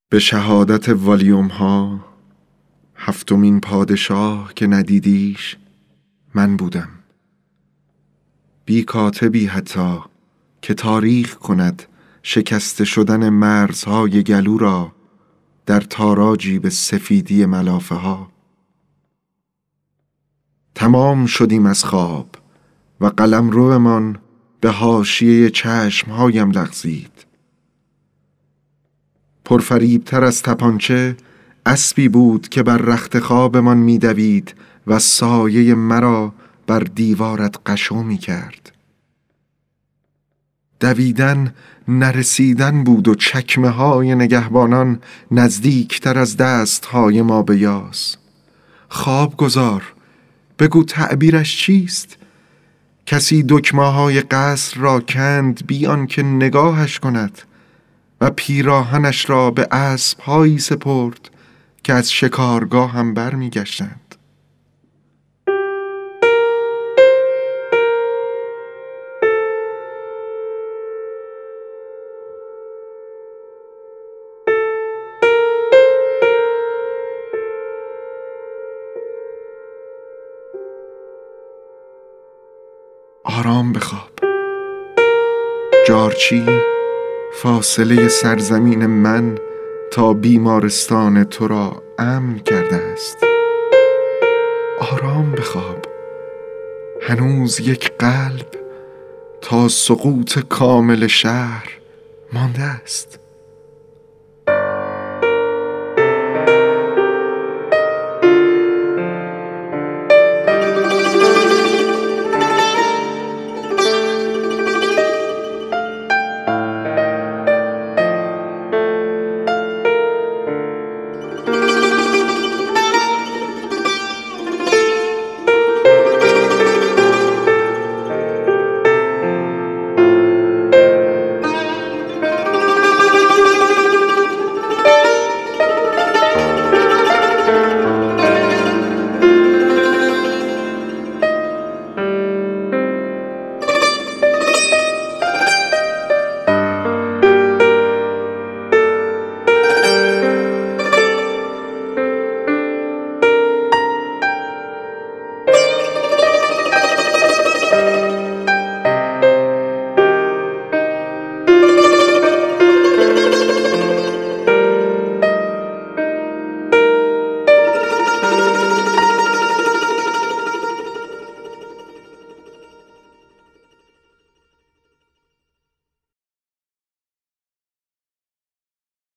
به شهادت والیوم ها، هفتمین پادشاه که ندیدیش من بودم. بی کاتبی حتی که تاریخ کند شکسته شدن مرزهای گلو را در تاراجی به سفیدی ملافه ها. تمام شدیم از خواب و قلمرومان به حاشیه چشمهایم لغزید. پرفریبتر از تپانچه اسبی بود که بر رخت خوابمان می‌دوید و سایه مرا بر دیوارت قشو می‌کرد. دویدن نرسیدن بود و چکمه های نگهبانان نزدیکتر از دست های ما به یاس. خواب گذار، بگو تعبیرش چیست؟ کسی دکمه های قصر را کند بی آنکه نگاهش کند و پیراهنش را به اسب هایی سپرد که از شکارگاه هم بر می گشتند. آرام بخواب. جارچی فاصله سرزمین من تا بیمارستان تو را امن کرده است. آرام بخواب. هنوز یک قلب تا سقوط کامل شهر مانده است.